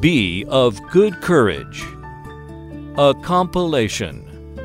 Be of Good Courage. A compilation.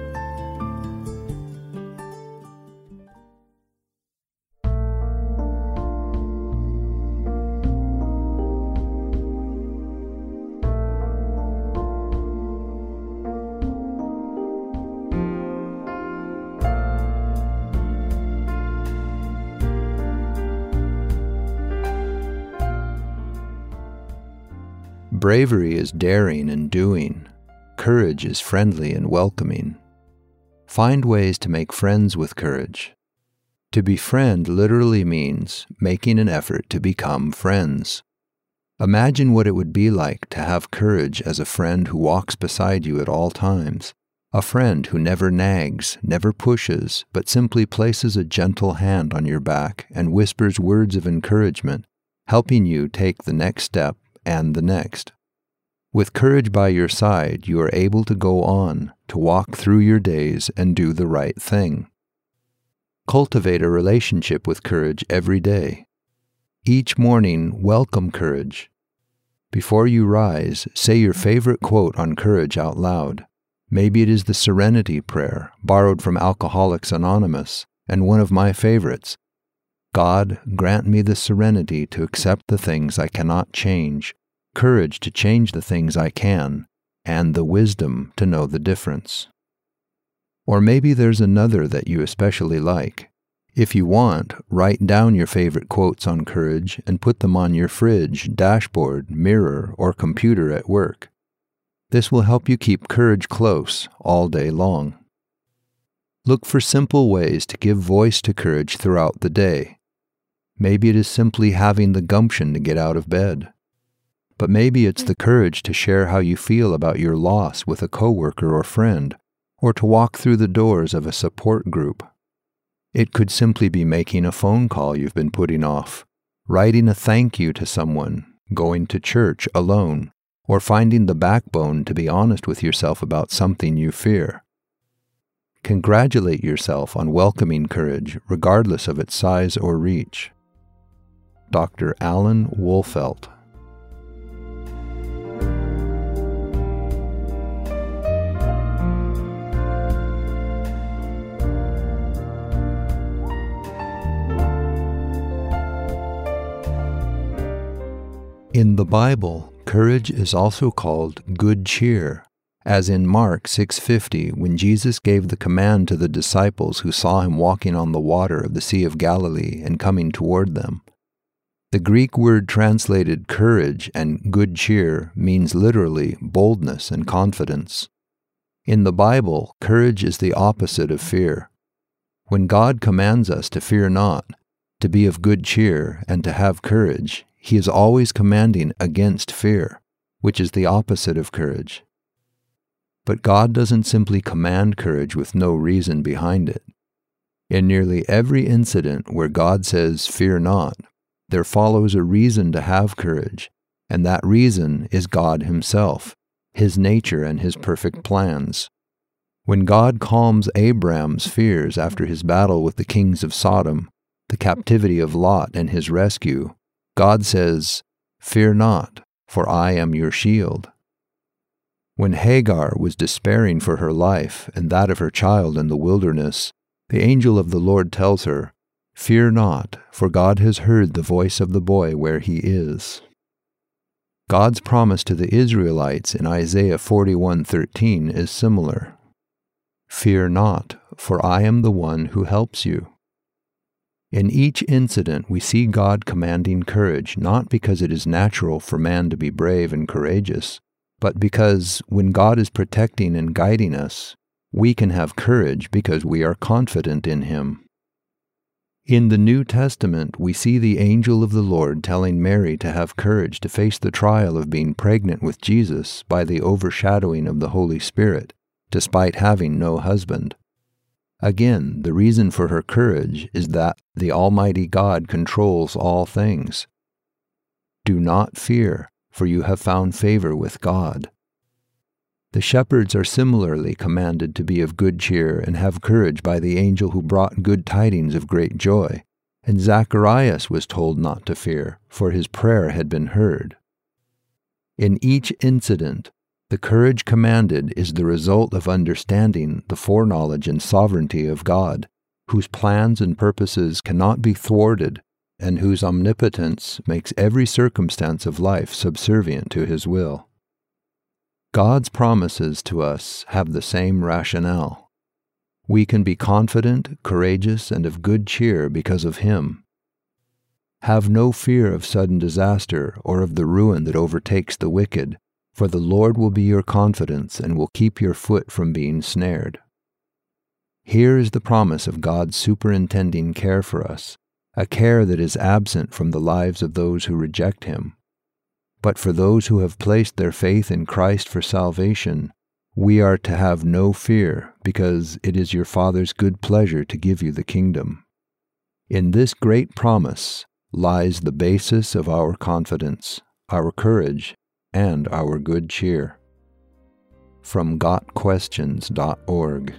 Bravery is daring and doing. Courage is friendly and welcoming. Find ways to make friends with courage. To befriend literally means making an effort to become friends. Imagine what it would be like to have courage as a friend who walks beside you at all times, a friend who never nags, never pushes, but simply places a gentle hand on your back and whispers words of encouragement, helping you take the next step and the next. With courage by your side, you are able to go on, to walk through your days and do the right thing. Cultivate a relationship with courage every day. Each morning, welcome courage. Before you rise, say your favorite quote on courage out loud. Maybe it is the Serenity Prayer, borrowed from Alcoholics Anonymous, and one of my favorites. God, grant me the serenity to accept the things I cannot change, courage to change the things I can, and the wisdom to know the difference. Or maybe there's another that you especially like. If you want, write down your favorite quotes on courage and put them on your fridge, dashboard, mirror, or computer at work. This will help you keep courage close all day long. Look for simple ways to give voice to courage throughout the day. Maybe it is simply having the gumption to get out of bed. But maybe it's the courage to share how you feel about your loss with a coworker or friend, or to walk through the doors of a support group. It could simply be making a phone call you've been putting off, writing a thank you to someone, going to church alone, or finding the backbone to be honest with yourself about something you fear. Congratulate yourself on welcoming courage, regardless of its size or reach. Dr. Alan Wolfelt. In the Bible, courage is also called good cheer, as in Mark 6:50, when Jesus gave the command to the disciples who saw him walking on the water of the Sea of Galilee and coming toward them. The Greek word translated courage and good cheer means literally boldness and confidence. In the Bible, courage is the opposite of fear. When God commands us to fear not, to be of good cheer, and to have courage, He is always commanding against fear, which is the opposite of courage. But God doesn't simply command courage with no reason behind it. In nearly every incident where God says, "Fear not," there follows a reason to have courage, and that reason is God Himself, His nature and His perfect plans. When God calms Abram's fears after his battle with the kings of Sodom, the captivity of Lot and his rescue, God says, "Fear not, for I am your shield." When Hagar was despairing for her life and that of her child in the wilderness, the angel of the Lord tells her, "Fear not, for God has heard the voice of the boy where he is." God's promise to the Israelites in Isaiah 41:13 is similar. "Fear not, for I am the one who helps you." In each incident, we see God commanding courage, not because it is natural for man to be brave and courageous, but because when God is protecting and guiding us, we can have courage because we are confident in Him. In the New Testament, we see the angel of the Lord telling Mary to have courage to face the trial of being pregnant with Jesus by the overshadowing of the Holy Spirit, despite having no husband. Again, the reason for her courage is that the Almighty God controls all things. "Do not fear, for you have found favor with God." The shepherds are similarly commanded to be of good cheer and have courage by the angel who brought good tidings of great joy, and Zacharias was told not to fear, for his prayer had been heard. In each incident, the courage commanded is the result of understanding the foreknowledge and sovereignty of God, whose plans and purposes cannot be thwarted, and whose omnipotence makes every circumstance of life subservient to His will. God's promises to us have the same rationale. We can be confident, courageous, and of good cheer because of Him. Have no fear of sudden disaster or of the ruin that overtakes the wicked, for the Lord will be your confidence and will keep your foot from being snared. Here is the promise of God's superintending care for us, a care that is absent from the lives of those who reject Him. But for those who have placed their faith in Christ for salvation, we are to have no fear, because it is your Father's good pleasure to give you the kingdom. In this great promise lies the basis of our confidence, our courage, and our good cheer. From GotQuestions.org.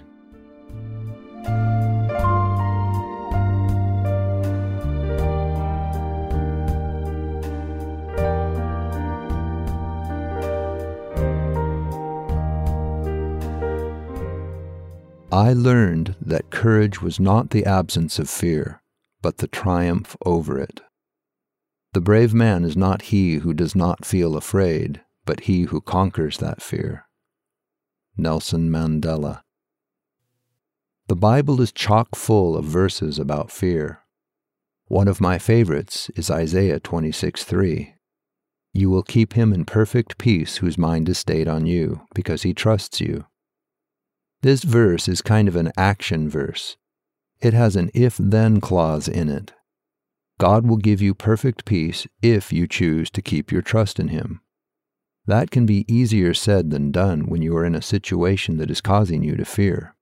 I learned that courage was not the absence of fear, but the triumph over it. The brave man is not he who does not feel afraid, but he who conquers that fear. Nelson Mandela. The Bible is chock full of verses about fear. One of my favorites is Isaiah 26:3. You will keep him in perfect peace whose mind is stayed on you, because he trusts you. This verse is kind of an action verse. It has an if-then clause in it. God will give you perfect peace if you choose to keep your trust in Him. That can be easier said than done when you are in a situation that is causing you to fear.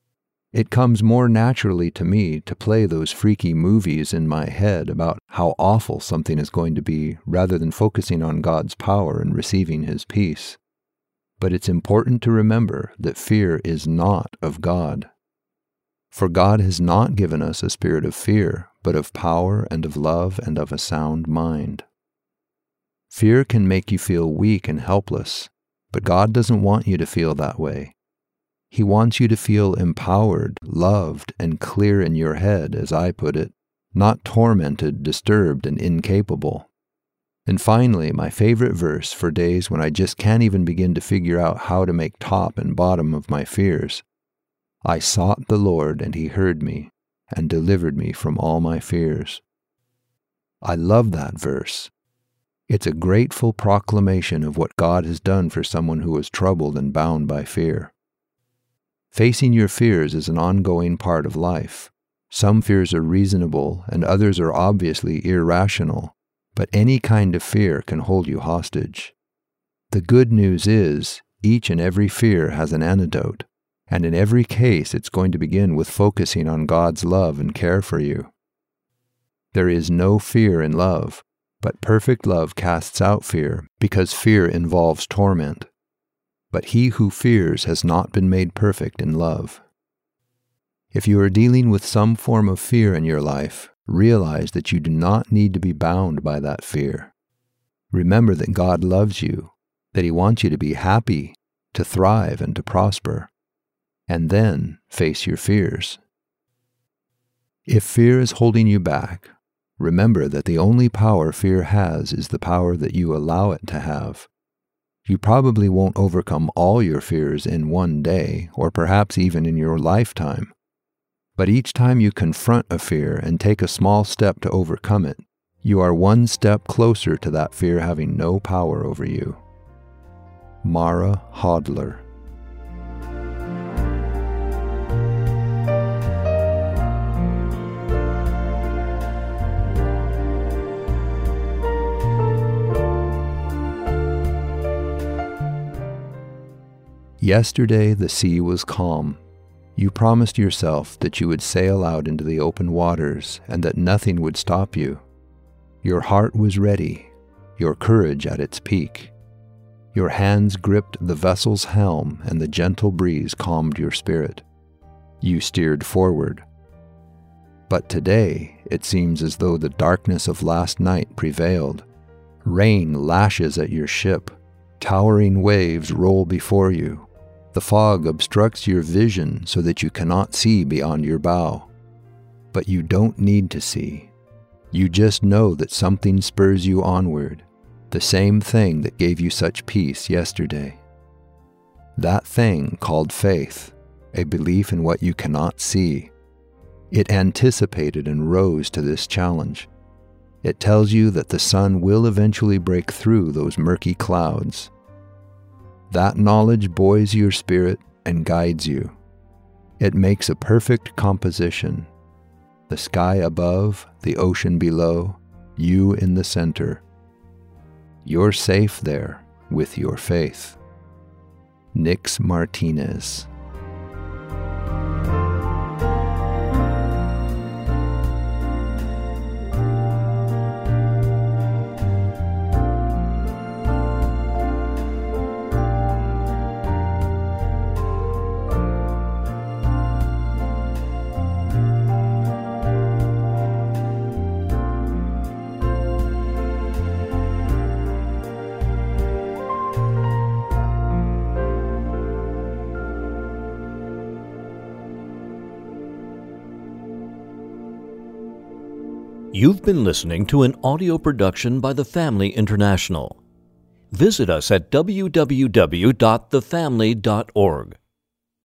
It comes more naturally to me to play those freaky movies in my head about how awful something is going to be rather than focusing on God's power and receiving His peace. But it's important to remember that fear is not of God. For God has not given us a spirit of fear, but of power and of love and of a sound mind. Fear can make you feel weak and helpless, but God doesn't want you to feel that way. He wants you to feel empowered, loved, and clear in your head, as I put it, not tormented, disturbed, and incapable. And finally, my favorite verse for days when I just can't even begin to figure out how to make top and bottom of my fears. I sought the Lord, and He heard me, and delivered me from all my fears. I love that verse. It's a grateful proclamation of what God has done for someone who is troubled and bound by fear. Facing your fears is an ongoing part of life. Some fears are reasonable, and others are obviously irrational. But any kind of fear can hold you hostage. The good news is, each and every fear has an antidote, and in every case it's going to begin with focusing on God's love and care for you. There is no fear in love, but perfect love casts out fear, because fear involves torment. But he who fears has not been made perfect in love. If you are dealing with some form of fear in your life, realize that you do not need to be bound by that fear. Remember that God loves you, that He wants you to be happy, to thrive, and to prosper. And then face your fears. If fear is holding you back, remember that the only power fear has is the power that you allow it to have. You probably won't overcome all your fears in one day, or perhaps even in your lifetime. But each time you confront a fear and take a small step to overcome it, you are one step closer to that fear having no power over you. Mara Hodler. Yesterday the sea was calm. You promised yourself that you would sail out into the open waters and that nothing would stop you. Your heart was ready, your courage at its peak. Your hands gripped the vessel's helm and the gentle breeze calmed your spirit. You steered forward. But today it seems as though the darkness of last night prevailed. Rain lashes at your ship, Towering waves roll before you. The fog obstructs your vision so that you cannot see beyond your bow. But you don't need to see. You just know that something spurs you onward, the same thing that gave you such peace yesterday. That thing called faith, a belief in what you cannot see. It anticipated and rose to this challenge. It tells you that the sun will eventually break through those murky clouds. That knowledge buoys your spirit and guides you. It makes a perfect composition. The sky above, the ocean below, you in the center. You're safe there with your faith. Nix Martinez. You've been listening to an audio production by The Family International. Visit us at www.thefamily.org.